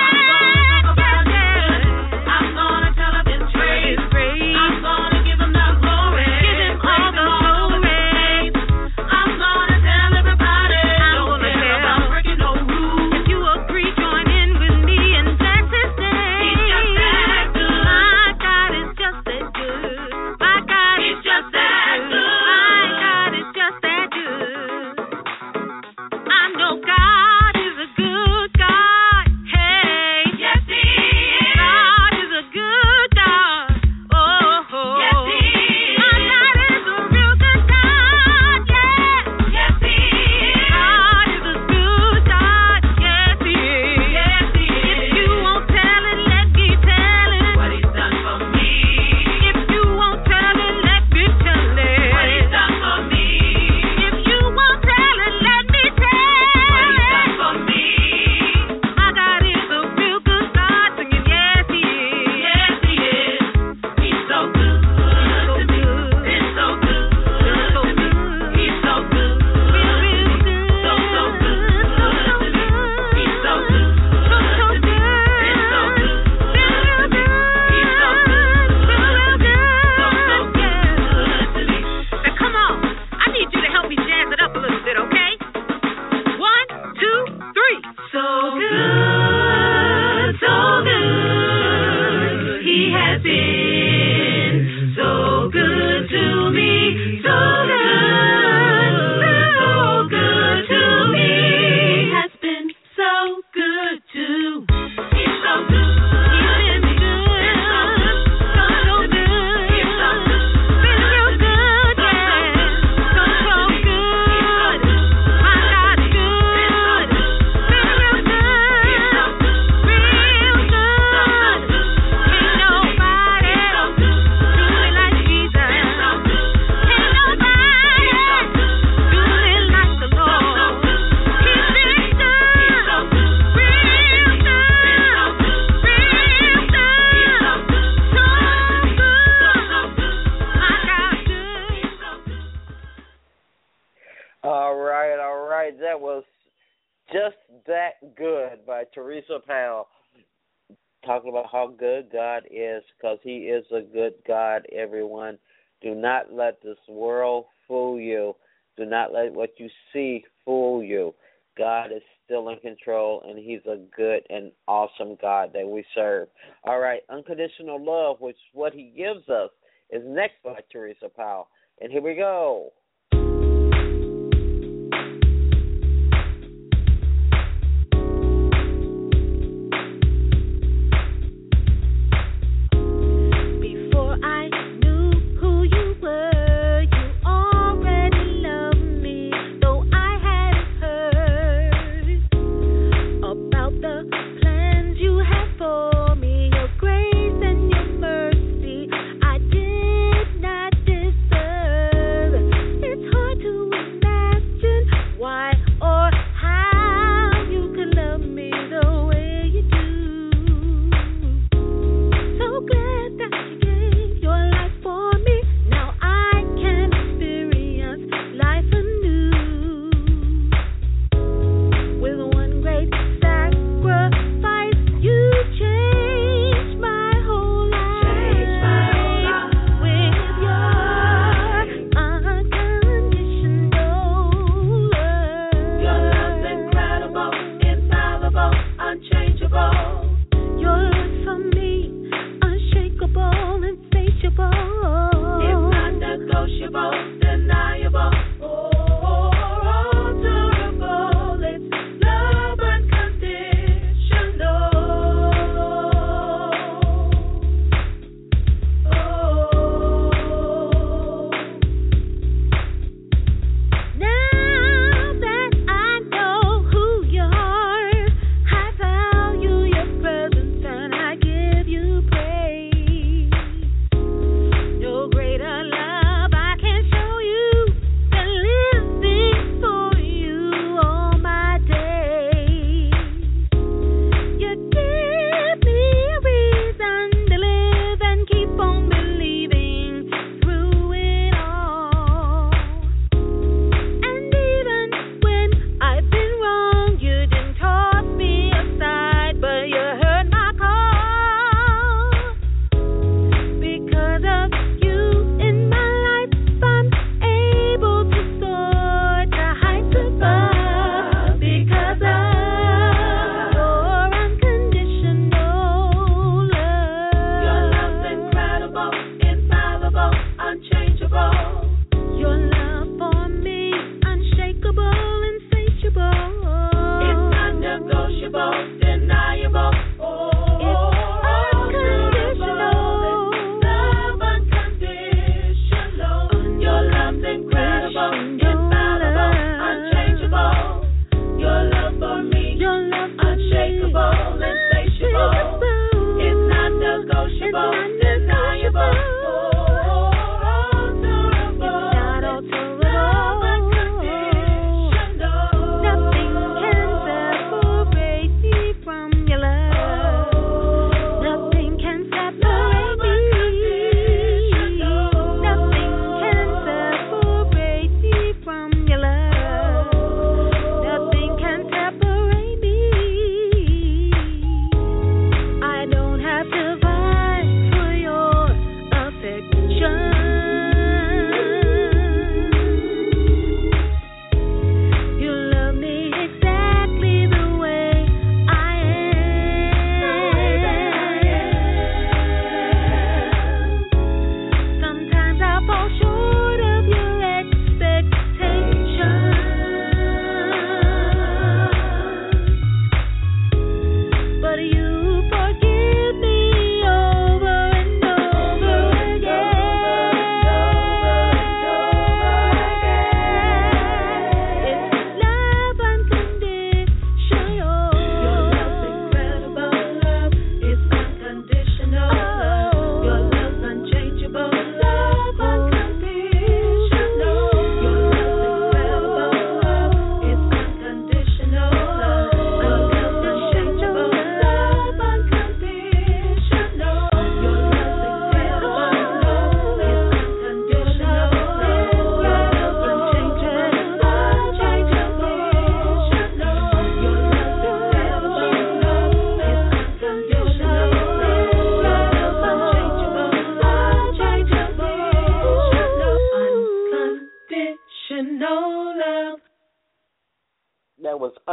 I'm gonna tell of his grace. I'm gonna give him the glory. Give him all the glory. I'm gonna tell everybody, don't care about breaking no rules. If you agree, join in with me and bless his name. He's just that good. My God is just that good. My God is just that good. My God is just that good. I know God is a good God. Hey, yes He is. God is a good God. Oh, yes He is. My God is a real good God. Yeah, yes He is. God is a good God. Yes He is. Yes He is. If you won't tell it, let me tell it. What He's done for me. If you won't tell it, let me tell it. What He's done for me. If you won't tell it, let me tell it. What He's done for me. My God is a real good God, singing yes He is. Yes He is. He's so good to me. It's so good to me. He's so good. Real good. So good to me. He's so good to me. It's so good to me. He's so good. Real good. So good to me. Now come on, I need you to help me jazz it up a little bit, okay? 1, 2, 3. So good, so good. He has been so good to me, so good to me. Has been so good to. He's so good. He's been good. So good. He's so good. Been real good, yeah. So good. My God's good. Been real good. Real good. Ain't nobody do it like Jesus. Ain't nobody do it like the Lord. He's been good. Real good. Real good. So good. My God's good. All right. That was Just That Good by Teresa Powell. Talking about how good God is, because He is a good God, everyone. Do not let this world fool you. Do not let what you see fool you. God is still in control, and He's a good and awesome God that we serve. All right, Unconditional Love, which is what He gives us, is next by Teresa Powell. And here we go. Before I knew who you were, you already loved me, though I hadn't heard about the plans you had for me, your grace and your mercy I did not deserve.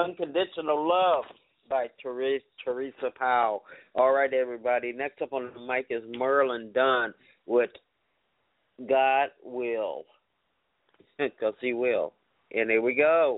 Unconditional Love by Teresa Powell. All right, everybody. Next up on the mic is Merlin Dunn with God Will. Because He will. And here we go.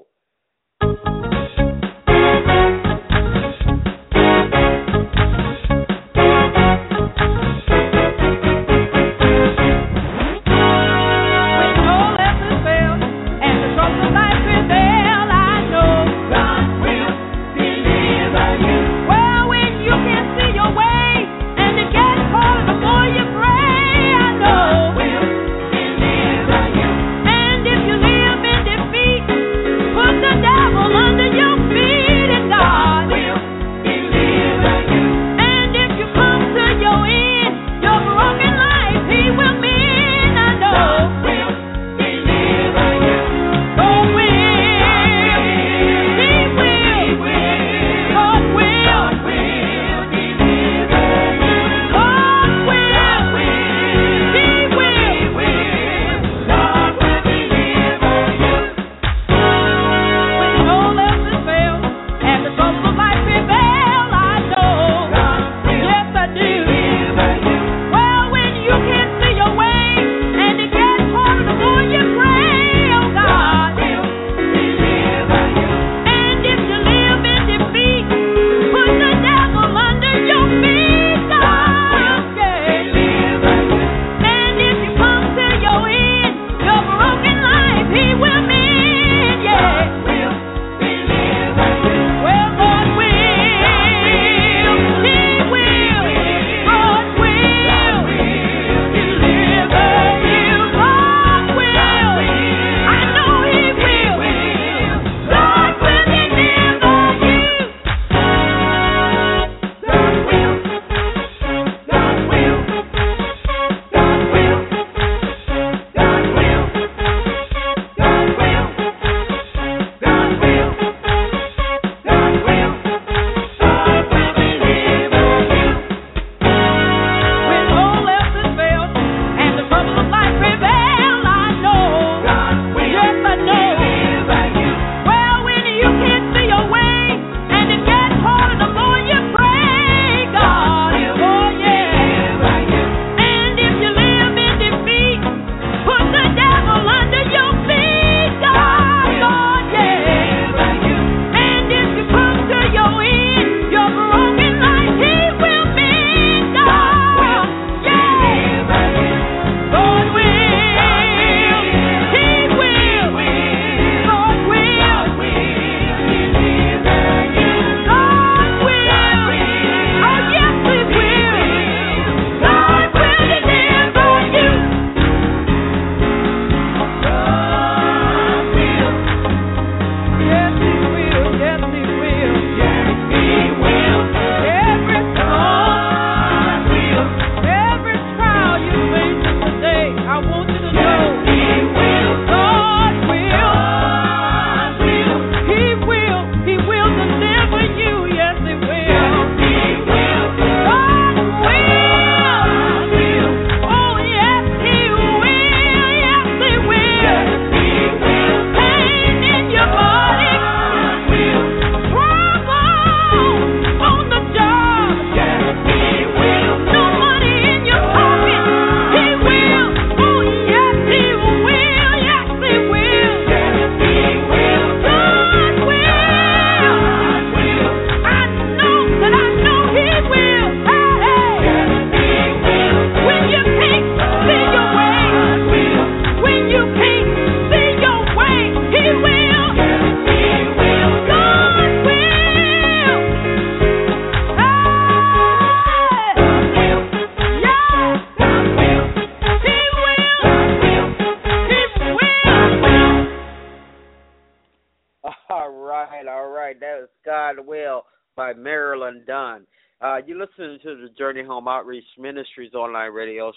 By Marilyn Dunn. You're listening to the Journey Home Outreach Ministries online radio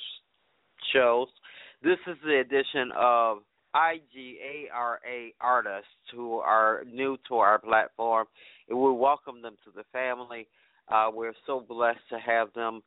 shows. This is the edition of IGARA artists who are new to our platform, and we welcome them to the family. We're so blessed to have them,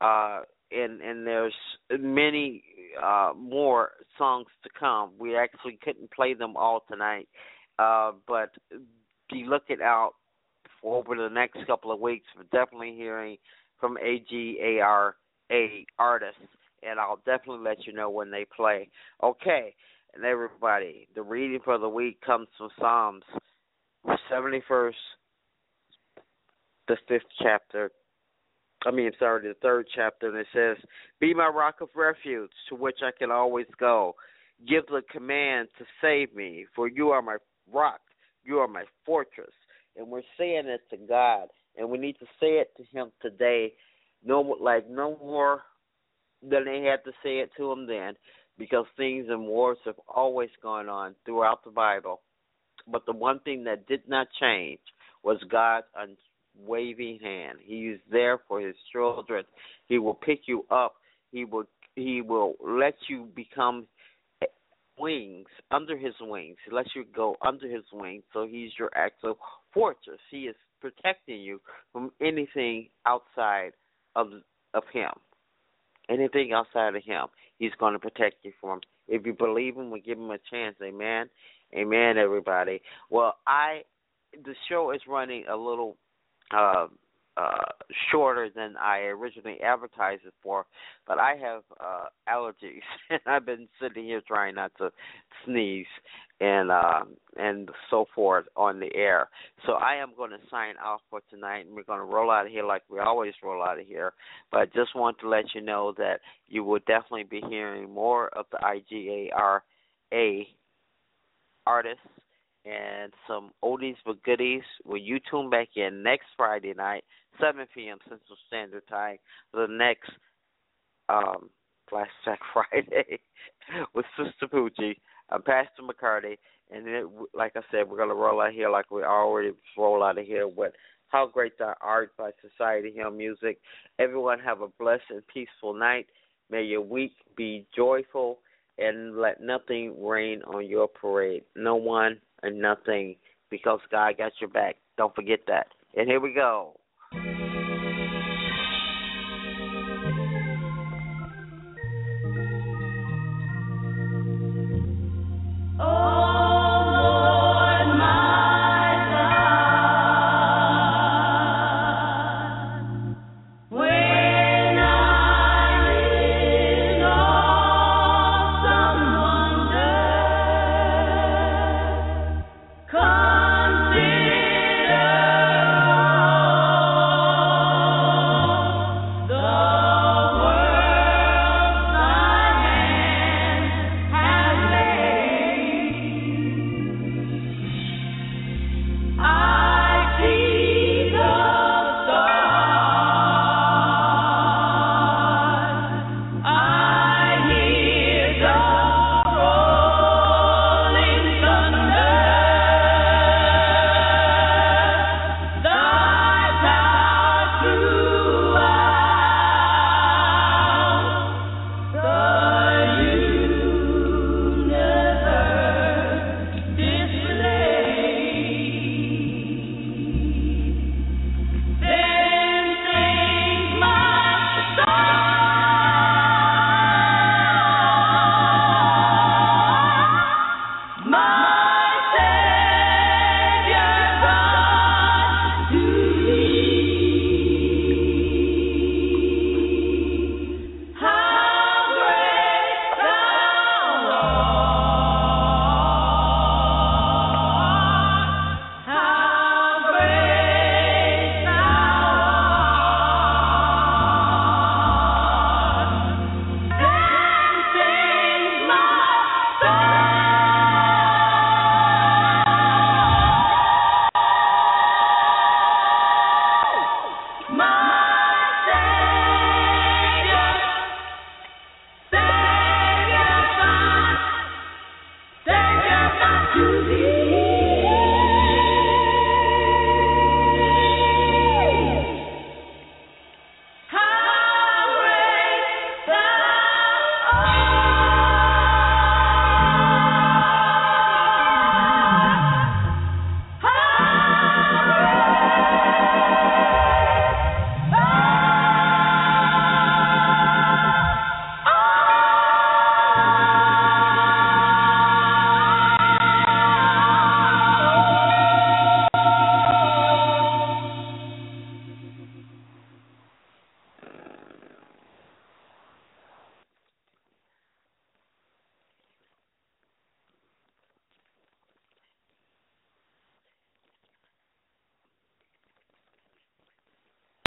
and there's many more songs to come. We actually couldn't play them all tonight, but be looking out for over the next couple of weeks for definitely hearing from AGARA artists, and I'll definitely let you know when they play. Okay, and everybody, the reading for the week comes from Psalms 71st, the 5th chapter. The 3rd chapter, and it says, "Be my rock of refuge, to which I can always go. Give the command to save me, for you are my rock, you are my fortress." And we're saying it to God, and we need to say it to Him today, no more than they had to say it to Him then, because things and wars have always gone on throughout the Bible. But the one thing that did not change was God's unwavering hand. He is there for His children. He will pick you up. He will let you become wings, under His wings. He lets you go under His wings, so He's your actual fortress. He is protecting you from anything outside of Him. Anything outside of Him, He's going to protect you from. If you believe Him, we give Him a chance. Amen. Amen, everybody. Well, the show is running a little shorter than I originally advertised it for, but I have allergies, and I've been sitting here trying not to sneeze and so forth on the air. So I am going to sign off for tonight, and we're going to roll out of here like we always roll out of here. But I just want to let you know that you will definitely be hearing more of the IGARA artists and some oldies but goodies. Will you tune back in next Friday night, 7 p.m. Central Standard Time, for the next Flashback Friday with Sister Poochie. I'm Pastor McCarty, and like I said, we're going to roll out here like we already roll out of here with How Great Thou Art by Society Hymn Music. Everyone have a blessed and peaceful night. May your week be joyful, and let nothing rain on your parade. No one and nothing, because God got your back. Don't forget that. And here we go.